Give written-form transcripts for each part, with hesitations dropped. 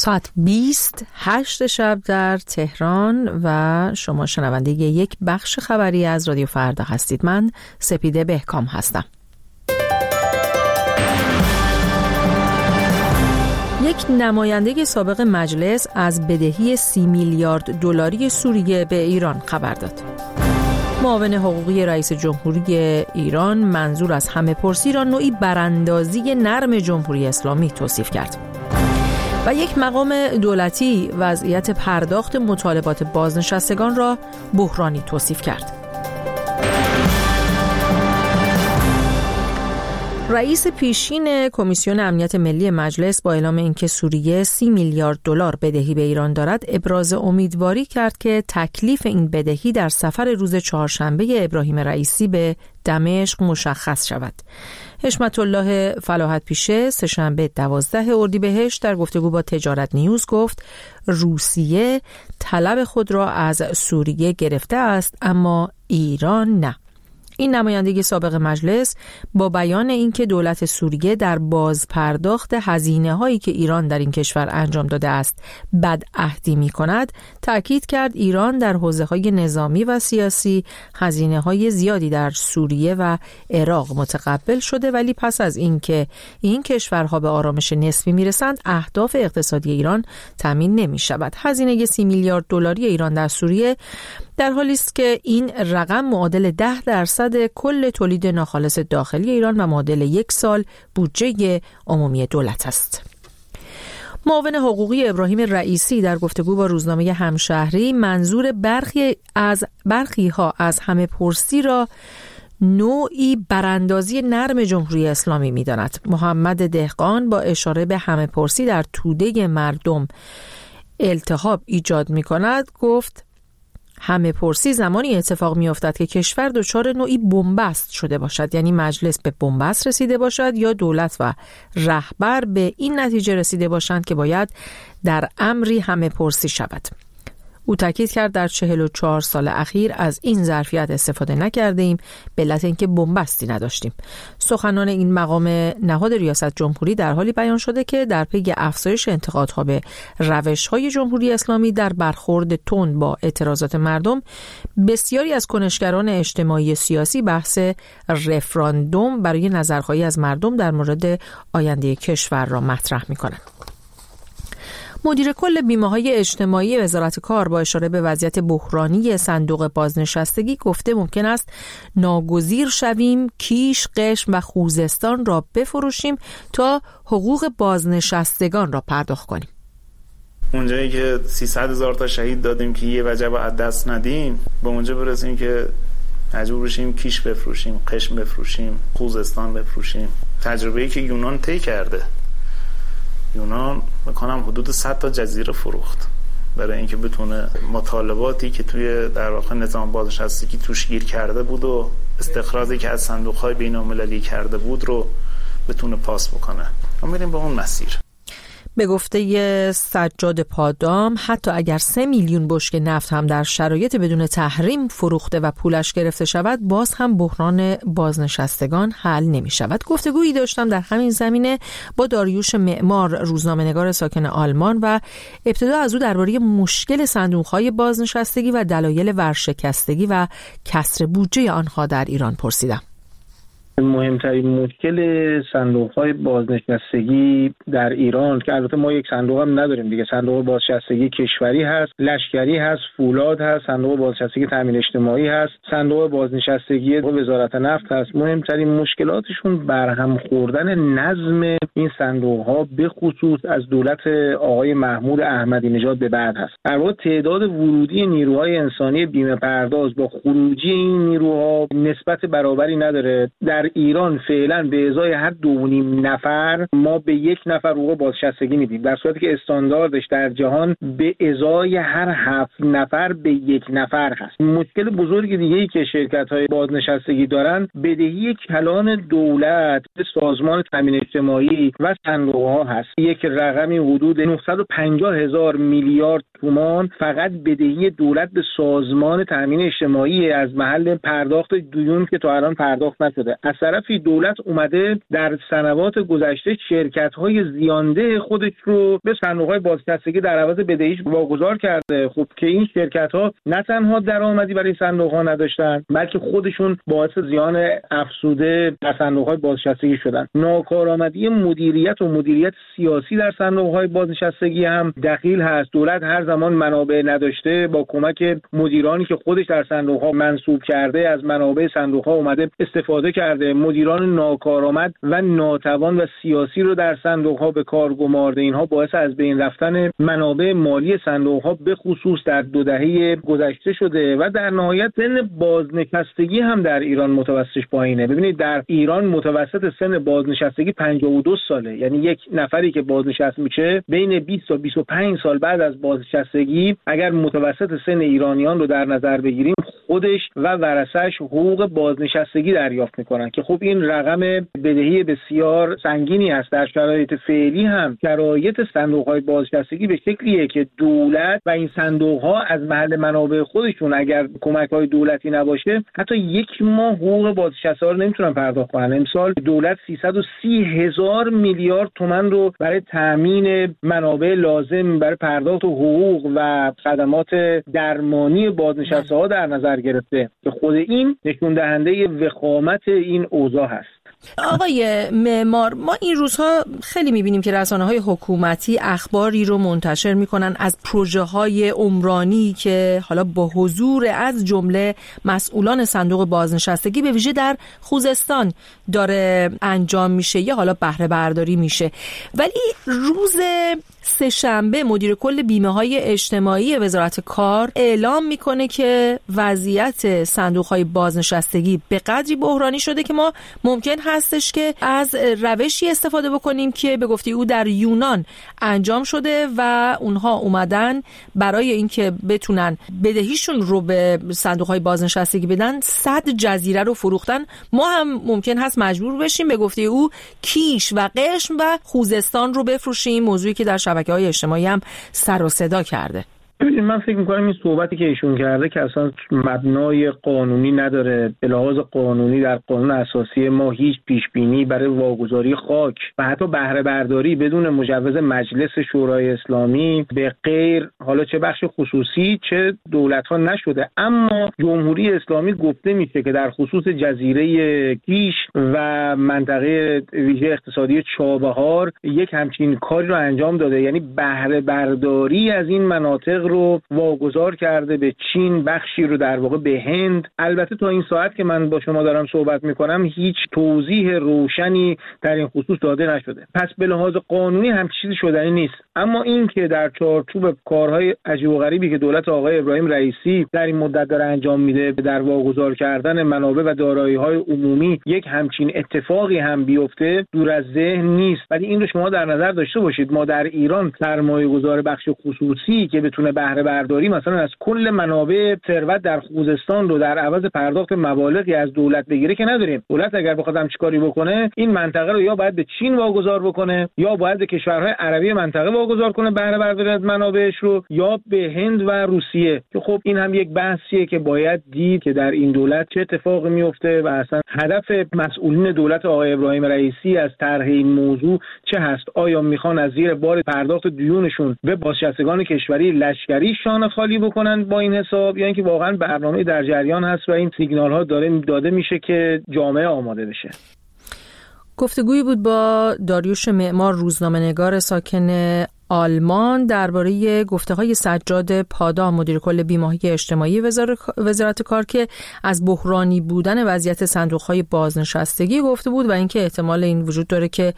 ساعت 8 شب در تهران و شما شنونده یک بخش خبری از رادیو فردا هستید. من سپیده بهکام هستم. یک نماینده سابق مجلس از بدهی 30 میلیارد دلاری سوریه به ایران خبر داد. معاون حقوقی رئیس جمهوری ایران منظور از همه پرسی را نوعی براندازی نرم جمهوری اسلامی توصیف کرد. و یک مقام دولتی وضعیت پرداخت مطالبات بازنشستگان را بحرانی توصیف کرد. رئیس پیشین کمیسیون امنیت ملی مجلس با اعلام اینکه سوریه 30 میلیارد دلار بدهی به ایران دارد، ابراز امیدواری کرد که تکلیف این بدهی در سفر روز چهارشنبه ابراهیم رئیسی به دمشق مشخص شود. حشمت الله فلاحت پیشه سه‌شنبه 12 اردیبهشت در گفتگو با تجارت نیوز گفت روسیه طلب خود را از سوریه گرفته است اما ایران نه. این نماینده سابق مجلس با بیان اینکه دولت سوریه در بازپرداخت هزینه‌هایی که ایران در این کشور انجام داده است بدعهدی می‌کند، تأکید کرد ایران در حوزه‌های نظامی و سیاسی هزینه‌های زیادی در سوریه و عراق متقبل شده، ولی پس از اینکه این کشورها به آرامش نسبی میرسند، اهداف اقتصادی ایران تامین نمی‌شود. هزینه 30 میلیارد دلاری ایران در سوریه در حالی است که این رقم معادل 10% کل تولید ناخالص داخلی ایران و معادل 1 سال بودجه عمومی دولت است. معاون حقوقی ابراهیم رئیسی در گفتگو با روزنامه همشهری منظور برخی ها از همه پرسی را نوعی براندازی نرم جمهوری اسلامی می‌داند. محمد دهقان با اشاره به همه پرسی در توده مردم التهاب ایجاد می‌کند گفت همه پرسی زمانی اتفاق می افتد که کشور دچار نوعی بنبست شده باشد، یعنی مجلس به بنبست رسیده باشد یا دولت و رهبر به این نتیجه رسیده باشند که باید در امری همه پرسی شود. او تاکید کرد در 44 سال اخیر از این ظرفیت استفاده نکرده ایم به علت اینکه بنبستی نداشتیم. سخنان این مقام نهاد ریاست جمهوری در حالی بیان شده که در پی افزایش انتقادها به روش‌های جمهوری اسلامی در برخورد تند با اعتراضات مردم، بسیاری از کنشگران اجتماعی سیاسی بحث رفراندوم برای نظرخواهی از مردم در مورد آینده کشور را مطرح می‌کنند. مدیر کل بیمه‌های اجتماعی وزارت کار با اشاره به وضعیت بحرانی صندوق بازنشستگی گفته ممکن است ناگزیر شویم کیش، قشم و خوزستان را بفروشیم تا حقوق بازنشستگان را پرداخت کنیم. اونجایی که 300,000 تا شهید دادیم که یه وجب از دست ندیم، به اونجا برسیم که مجبور بشیم کیش بفروشیم، قشم بفروشیم، خوزستان بفروشیم. تجربه‌ای که یونان طی کرده. یونان میکنم حدود 100 تا جزیره فروخت برای اینکه بتونه مطالباتی که توی در واقع نظام بازنشستگی توش گیر کرده بود و استخراجی که از صندوق‌های بین‌المللی کرده بود رو بتونه پاس بکنه. ما میریم به اون مسیر. به گفته سجاد پادام حتی اگر 3 میلیون بشکه نفت هم در شرایط بدون تحریم فروخته و پولش گرفته شود، باز هم بحران بازنشستگان حل نمی شود. گفتگویی داشتم در همین زمینه با داریوش معمار، روزنامه‌نگار ساکن آلمان، و ابتدا از او درباره مشکل صندوق‌های بازنشستگی و دلایل ورشکستگی و کسر بودجه آنها در ایران پرسیدم. مهمترین مشکل صندوق‌های بازنشستگی در ایران که البته ما یک صندوق هم نداریم دیگه، صندوق بازنشستگی کشوری هست، لشکری هست، فولاد هست، صندوق بازنشستگی تامین اجتماعی هست، صندوق بازنشستگی وزارت نفت هست. مهمترین مشکلاتشون برهم خوردن نظم این صندوق‌ها به خصوص از دولت آقای محمود احمدی نژاد به بعد هست. در واقع تعداد ورودی نیروهای انسانی بیمه پرداز با خروجی این نیروها نسبت برابری نداره. در ایران فعلا به ازای هر 2.5 نفر ما به 1 نفر حقوق بازنشستگی میدیم، در صورتی که استانداردش در جهان به ازای هر 7 نفر به 1 نفر هست. مشکل بزرگ دیگه‌ای که شرکت‌های بازنشستگی دارن بدهی کلان دولت به سازمان تامین اجتماعی و صندوق‌ها هست. یک رقمی حدود 950,000 میلیارد تومان فقط بدهی دولت به سازمان تامین اجتماعی از محل پرداخت دیون که تا الان پرداخت نشده. از طرفی دولت اومده در سنوات گذشته شرکت‌های زیانده خودش رو به صندوق‌های بازنشستگی در عوض بدهیش واگذار کرده. خب که این شرکت‌ها نه تنها درآمدی برای صندوق‌ها نداشتن، بلکه خودشون باعث زیان افزوده در صندوق‌های بازنشستگی شدن. ناکارآمدی مدیریت سیاسی در صندوق‌های بازنشستگی هم دخیل هست. دولت هر زمان منابع نداشته با کمک مدیرانی که خودش در صندوق‌ها منصوب کرده از منابع صندوق‌ها اومده استفاده کرده. مدیران ناکارآمد و ناتوان و سیاسی رو در صندوق‌ها به کار گمارده. اینها باعث از بین رفتن منابع مالی صندوق‌ها به خصوص در 2 دهه گذشته شده و در نهایت سن بازنشستگی هم در ایران متوسطش پایینه. ببینید در ایران متوسط سن بازنشستگی 52 ساله، یعنی یک نفری که بازنشسته میشه بین 20 تا 25 سال بعد از بازنشستگی اگر متوسط سن ایرانیان رو در نظر بگیریم خودش و ورثه‌اش حقوق بازنشستگی دریافت میکنن که خب این رقم بدهی بسیار سنگینی است. در شرایط فعلی هم شرایط صندوق‌های بازنشستگی به شکلیه که دولت و این صندوق‌ها از محل منابع خودشون اگر کمک‌های دولتی نباشه حتی 1 ماه حقوق بازنشسته‌ها رو نمیتونن پرداخت کنن. امسال دولت 330,000 میلیارد تومان رو برای تامین منابع لازم برای پرداخت حقوق و خدمات درمانی بازنشسته‌ها در نظر گرفته که خود این نشون دهنده وخامت این اوضاع هست. آقای معمار، ما این روزها خیلی میبینیم که رسانه‌های حکومتی اخباری رو منتشر میکنن از پروژه‌های عمرانی که حالا با حضور از جمله مسئولان صندوق بازنشستگی به ویژه در خوزستان داره انجام میشه یا حالا بهره برداری میشه. ولی روز سه‌شنبه مدیر کل بیمه‌های اجتماعی وزارت کار اعلام میکنه که وضعیت صندوق‌های بازنشستگی به قدری بحرانی شده که ما ممکن هستش که از روشی استفاده بکنیم که به گفته او در یونان انجام شده و اونها اومدن برای اینکه بتونن بدهیشون رو به صندوق‌های بازنشستگی بدن 100 جزیره رو فروختن. ما هم ممکن هست مجبور بشیم به گفته او کیش و قشم و خوزستان رو بفروشیم، موضوعی که در شبکه‌های اجتماعی هم سر و صدا کرده. من فکر می‌کنم این صحبتی که ایشون کرده که اصلا مبنای قانونی نداره. به لحاظ قانونی در قانون اساسی ما هیچ پیشبینی برای واگذاری خاک و حتی بهره برداری بدون مجوز مجلس شورای اسلامی به غیر حالا چه بخش خصوصی چه دولت‌ها نشده. اما جمهوری اسلامی گفته میشه که در خصوص جزیره کیش و منطقه ویژه اقتصادی چابهار یک همچین کاری رو انجام داده، یعنی بهره برداری از این مناطق رو واگذار کرده به چین، بخشی رو در واقع به هند. البته تا این ساعت که من با شما دارم صحبت میکنم هیچ توضیح روشنی در این خصوص داده نشده. پس به لحاظ قانونی هم چیزی شدنی نیست. اما این که در چارچوب کارهای عجیب و غریبی که دولت آقای ابراهیم رئیسی در این مدت داره انجام میده در واگذار کردن منابع و دارایی‌های عمومی یک همچین اتفاقی هم بیفته دور از ذهن نیست. ولی این رو شما در نظر داشته باشید ما در ایران سرمایه‌گذار بخش خصوصی که بتونه بهره برداری مثلا از کل منابع ثروت در خوزستان رو در عوض پرداخت مبالغی از دولت بگیره که نداریم. دولت اگر بخواد همچین کاری بکنه این منطقه رو یا باید به چین واگذار بکنه یا باید به کشورهای عربی منطقه واگذار کنه بهره برداری از منابعش رو، یا به هند و روسیه که خب این هم یک بحثیه که باید دید که در این دولت چه اتفاقی میفته و اصلا هدف مسئولین دولت آقای ابراهیم رئیسی از طرح این موضوع چه هست. آیا میخوان از زیر بار پرداخت دیونشون به بازنشستگان کشوری لشکری شانه خالی بکنن با این حساب، یا اینکه واقعا برنامه در جریان هست و این سیگنال ها داده میشه که جامعه آماده بشه. گفتگویی بود با داریوش معمار، روزنامه‌نگار ساکن آلمان، درباره گفته‌های سجاد پادا، مدیر کل بیمه‌های اجتماعی وزارت کار که از بحرانی بودن وضعیت صندوق‌های بازنشستگی گفته بود و اینکه احتمال این وجود داره که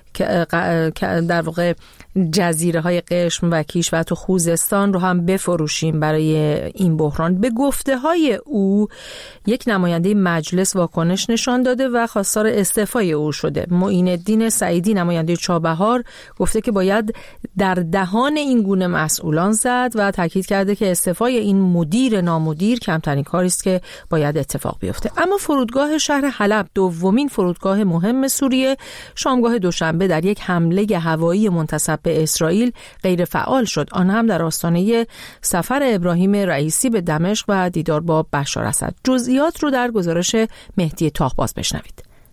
در واقع جزیره های قشم و کیش و حتی خوزستان رو هم بفروشیم برای این بحران. به گفته های او یک نماینده مجلس واکنش نشان داده و خواستار استعفای او شده. معین الدین سعیدی نماینده چابهار گفته که باید در دهان این گونه مسئولان زد و تاکید کرده که استعفای این مدیر نامدیر کمترین کاری است که باید اتفاق بیفته. اما فرودگاه شهر حلب، دومین فرودگاه مهم سوریه، شامگاه دوشنبه در یک حمله هوایی منتسب به اسرائیل غیر فعال شد، آن هم در آستانه سفر ابراهیم رئیسی به دمشق و دیدار با بشار اسد. جزئیات رو در گزارش مهدی طاهباز بشنوید.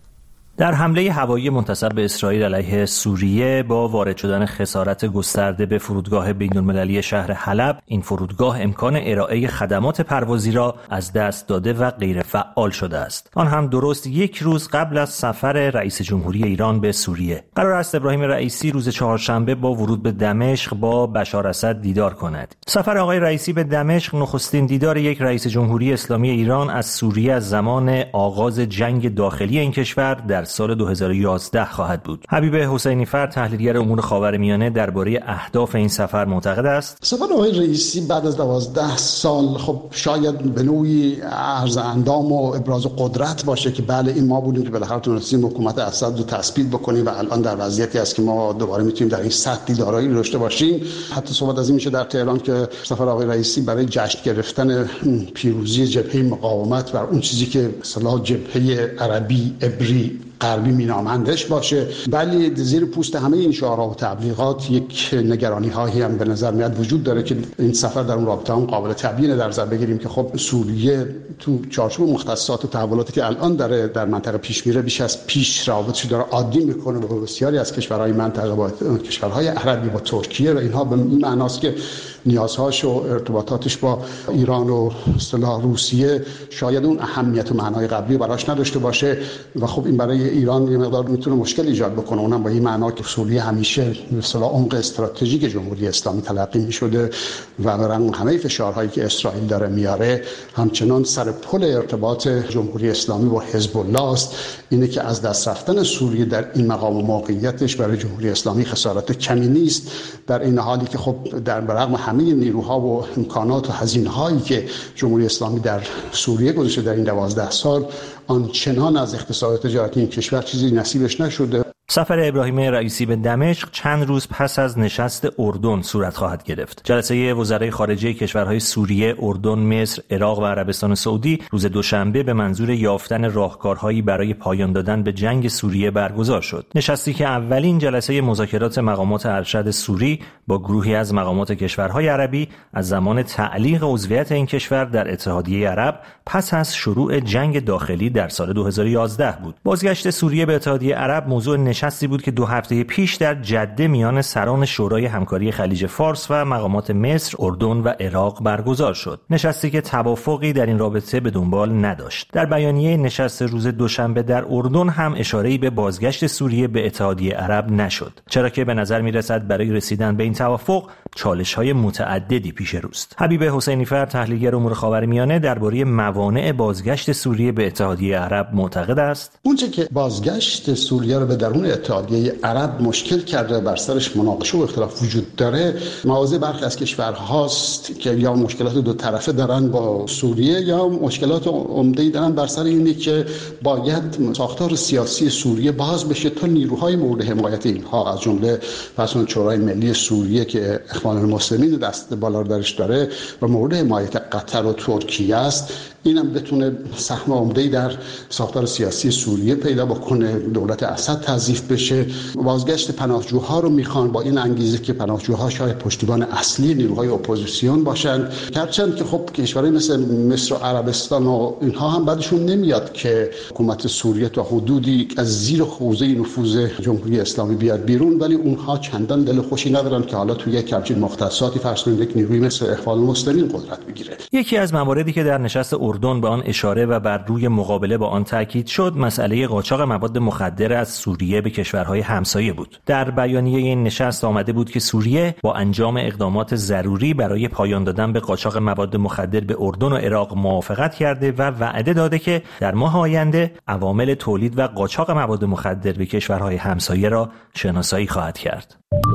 در حمله هوایی منتسب به اسرائیل علیه سوریه با وارد شدن خسارت گسترده به فرودگاه بین‌المللی شهر حلب، این فرودگاه امکان ارائه خدمات پروازی را از دست داده و غیر فعال شده است. آن هم درست یک روز قبل از سفر رئیس جمهوری ایران به سوریه. قرار است ابراهیم رئیسی روز چهارشنبه با ورود به دمشق با بشار اسد دیدار کند. سفر آقای رئیسی به دمشق نخستین دیدار یک رئیس جمهوری اسلامی ایران از سوریه از زمان آغاز جنگ داخلی این کشور در سال 2011 خواهد بود. حبیب حسینی فر، تحلیلگر امور خاورمیانه، درباره اهداف این سفر معتقد است: سفر آقای رئیسی بعد از 12 سال خب شاید به نوعی عرض اندام و ابراز قدرت باشه که بله این ما بودیم که بالاخره تونستیم حکومت اسد رو تثبیت بکنیم و الان در وضعیتی است که ما دوباره میتونیم در این سطح دیدارایی داشته باشیم. حتی صحبت از این میشه در تهران که سفر آقای رئیسی برای جشن گرفتن پیروزی جبهه مقاومت بر اون چیزی که اصطلاح جبهه عربی عبری غربی مینامندش باشه. ولی زیر پوست همه این شعارها و تبلیغات یک نگرانی هایی هم به نظر میاد وجود داره که این سفر در اون رابطه هم قابل تبیین در نظر بگیریم که خب سوریه تو چارچوب مختصات و تحولاتی که الان داره در منطقه پیش میره بیش از پیش رابطه‌اش داره عادی میکنه با بسیاری از کشورهای منطقه، با کشورهای عربی، با ترکیه و اینها، به این معناست که نیازهاش و ارتباطاتش با ایران و اصطلاح روسیه شاید اون اهمیت و معنای قبلی براش نداشته باشه و خب این برای ایران یه مقدار میتونه مشکل ایجاد بکنه، اونم با این معنا که سوریه همیشه به اصطلاح عمق استراتژیک جمهوری اسلامی تلقی میشده و برای همه فشارهایی که اسرائیل داره میاره همچنان سر پل ارتباط جمهوری اسلامی با حزب الله است. اینه که از دست رفتن سوریه در این مقام و موقعیتش برای جمهوری اسلامی خسارت کمی نیست، در این حالی که خب در برغم همه نیروها و امکانات و هزینه‌هایی که جمهوری اسلامی در سوریه گذاشته در این 12 سال آنچنان از اقتصاد تجارتی این کشور چیزی نصیبش نشده. سفر ابراهیم رئیسی به دمشق چند روز پس از نشست اردن صورت خواهد گرفت. جلسه وزرای خارجه کشورهای سوریه، اردن، مصر، عراق و عربستان سعودی روز دوشنبه به منظور یافتن راهکارهایی برای پایان دادن به جنگ سوریه برگزار شد. نشستی که اولین جلسه مذاکرات مقامات ارشد سوری با گروهی از مقامات کشورهای عربی از زمان تعلیق عضویت این کشور در اتحادیه عرب پس از شروع جنگ داخلی در سال 2011 بود. بازگشت سوریه به اتحادیه عرب موضوع نشستی بود که 2 هفته پیش در جده میان سران شورای همکاری خلیج فارس و مقامات مصر، اردن و عراق برگزار شد. نشستی که توافقی در این رابطه به دنبال نداشت. در بیانیه نشست روز دوشنبه در اردن هم اشاره‌ای به بازگشت سوریه به اتحادیه عرب نشد، چرا که به نظر میرسد برای رسیدن به این توافق چالش‌های متعددی پیش روست. حبیب حسینی فر، تحلیلگر امور خاورمیانه، درباره موانع بازگشت سوریه به اتحادیه عرب معتقد است: اونچه که بازگشت سوریه رو به درون اتحادیه عرب مشکل کرده، بر سرش مناقشه و اختلاف وجود داره، مواضع برخی از کشورهاست که یا مشکلات دو طرفه دارن با سوریه یا مشکلات عمده‌ای دارن بر سر اینه که باید ساختار سیاسی سوریه باز بشه تا نیروهای مورد حمایت اینها از جمله مثلا شورای ملی سوریه که اخوان المسلمین دست بالا درش داره و مورد حمایت قطر و ترکیه است، اینم بتونه سهم عمده‌ای در ساختار سیاسی سوریه پیدا بکنه، دولت اسد تضعیف بشه. بازگشت پناهجوها رو میخوان با این انگیزه که پناهجوها شاید پشتیبان اصلی نیروهای اپوزیسیون باشن، هرچند که خب کشورهای مثل مصر و عربستان و اینها هم بعدشون نمیاد که حکومت سوریه تا حدودی از زیر خوزه نفوذ جمهوری اسلامی بیاد بیرون، ولی اونها چندان دل خوشی ندارن که حالا توی یک همچین مختصاتی فرض کنید یک نیروی مثل اخوان المسلمین قدرت بگیره. یکی از مواردی که در نشست اردن به آن اشاره و بر روی مقابله با آن تاکید شد مسئله قاچاق مواد مخدر از سوریه به کشورهای همسایه بود. در بیانیه این نشست آمده بود که سوریه با انجام اقدامات ضروری برای پایان دادن به قاچاق مواد مخدر به اردن و عراق موافقت کرده و وعده داده که در ماه آینده عوامل تولید و قاچاق مواد مخدر به کشورهای همسایه را شناسایی خواهد کرد.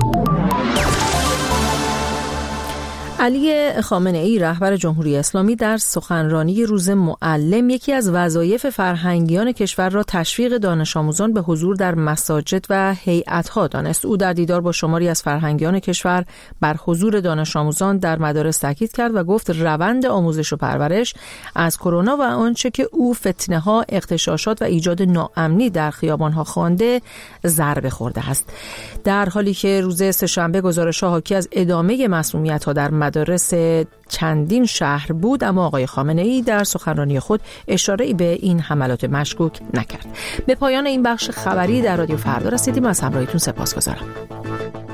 علی خامنه‌ای، رهبر جمهوری اسلامی، در سخنرانی روز معلم یکی از وظایف فرهنگیان کشور را تشویق دانش آموزان به حضور در مساجد و هیئت‌ها دانست. او در دیدار با شماری از فرهنگیان کشور بر حضور دانش آموزان در مدارس تاکید کرد و گفت روند آموزش و پرورش از کرونا و آنچه که او فتنه‌ها، اغتشاشات و ایجاد ناامنی در خیابان‌ها خوانده ضربه خورده است. در حالی که روز سه‌شنبه گزارش‌ها حاکی از ادامه مسمومیت‌ها در مدارس چندین شهر بود، اما آقای خامنه‌ای در سخنرانی خود اشاره‌ای به این حملات مشکوک نکرد. به پایان این بخش خبری در رادیو فردا رسیدیم. از همراهیتون سپاسگزارم.